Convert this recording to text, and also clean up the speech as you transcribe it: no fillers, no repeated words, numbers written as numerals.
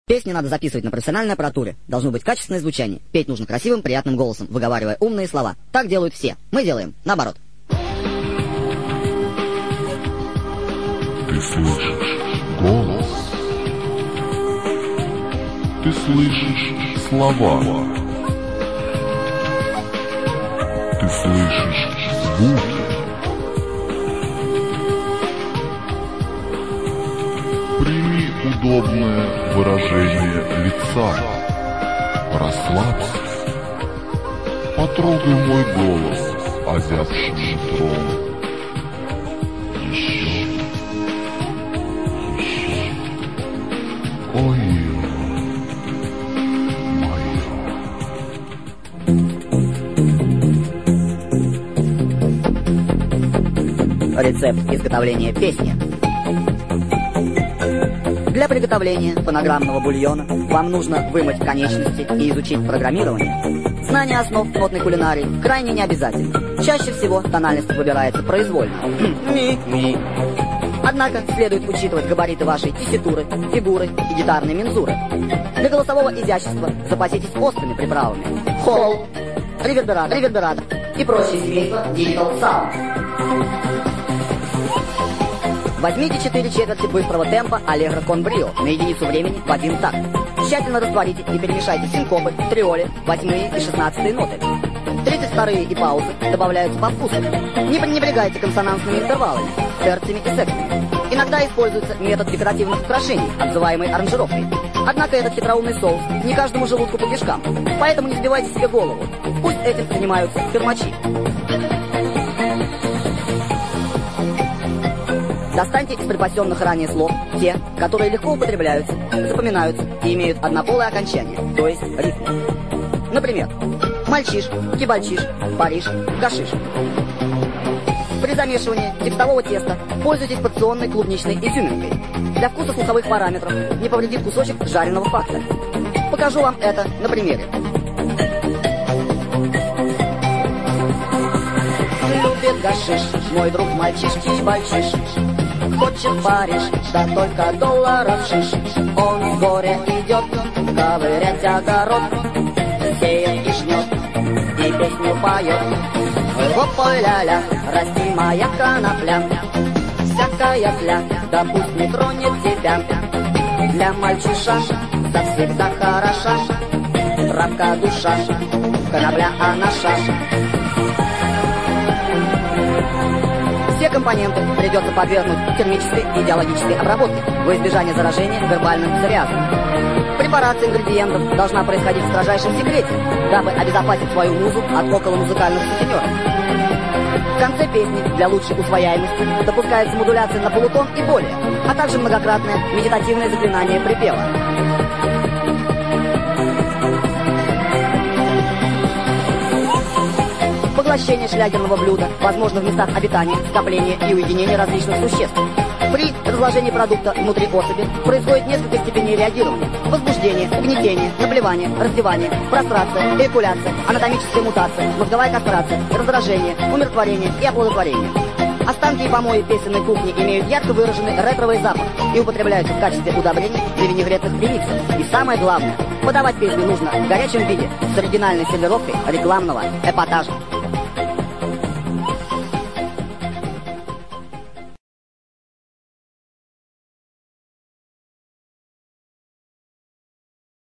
Песни надо записывать на профессиональной аппаратуре. Должно быть качественное звучание. Петь нужно красивым, приятным голосом, выговаривая умные слова. Так делают все. Мы делаем наоборот. Ты слышишь голос. Ты слышишь слова. Ты слышишь звуки. Прими удобное выражение лица. Расслабься. Потрогай мой голос озябшим нутром. Еще. Ой, мое. Рецепт изготовления песни. Для приготовления фонограммного бульона вам нужно вымыть конечности и изучить программирование. Знание основ нотной кулинарии крайне необязательно. Чаще всего тональность выбирается произвольно. Ми. Однако следует учитывать габариты вашей тесситуры, фигуры и гитарной мензуры. Для голосового изящества запаситесь острыми приправами. Холл, ревербератор и прочие семейства Digital Sound. Возьмите 4/4 быстрого темпа Allegro con brio на единицу времени в 1 такт. Тщательно растворите и перемешайте синкопы, триоли, 8-е и 16-е ноты. 32-е и паузы добавляются по вкусу. Не пренебрегайте консонансными интервалами, терциями и сексами. Иногда используется метод декоративных украшений, обзываемый аранжировкой. Однако этот хитроумный соус не каждому желудку по кишкам, поэтому не сбивайте себе голову. Пусть этим занимаются фермачи. Достаньте из припасенных ранее слов те, которые легко употребляются, запоминаются и имеют однополое окончание, то есть рифму. Например, мальчиш, кибальчиш, Париж, гашиш. При замешивании текстового теста пользуйтесь порционной клубничной изюминкой. Для вкуса слуховых параметров не повредит кусочек жареного факта. Покажу вам это на примере. Любит гашиш, мой друг мальчиш-кибальчиш. Хочет Париж, да только долларов шиш. Он с горя идет ковырять огород, сеет и жнет, и песню поет. Гоп-ой-ля-ля, расти моя конопля, всякая тля, да пусть не тронет тебя. Для мальчиша завсегда хороша травка душа, конопля она шаш. Все компоненты придется подвергнуть термической и идеологической обработке во избежание заражения вербальным псориазом. Препарация ингредиентов должна происходить в строжайшем секрете, дабы обезопасить свою музу от околомузыкальных сутенеров. В конце песни для лучшей усвояемости допускается модуляция на полутон и более, а также многократное медитативное заклинание припева. Поглощение шлягерного блюда возможно в местах обитания, скопления и уединения различных существ. При разложении продукта внутри особи происходит несколько степеней реагирования: возбуждение, угнетение, наплевание, раздевание, прострация, эякуляция, анатомическая мутация, мозговая кастрация, раздражение, умиротворение и оплодотворение. Останки и помои песенной кухни имеют ярко выраженный ретровый запах и употребляются в качестве удобрений для винегретных ремиксов. И самое главное, подавать песню нужно в горячем виде с оригинальной сервировкой рекламного эпатажа.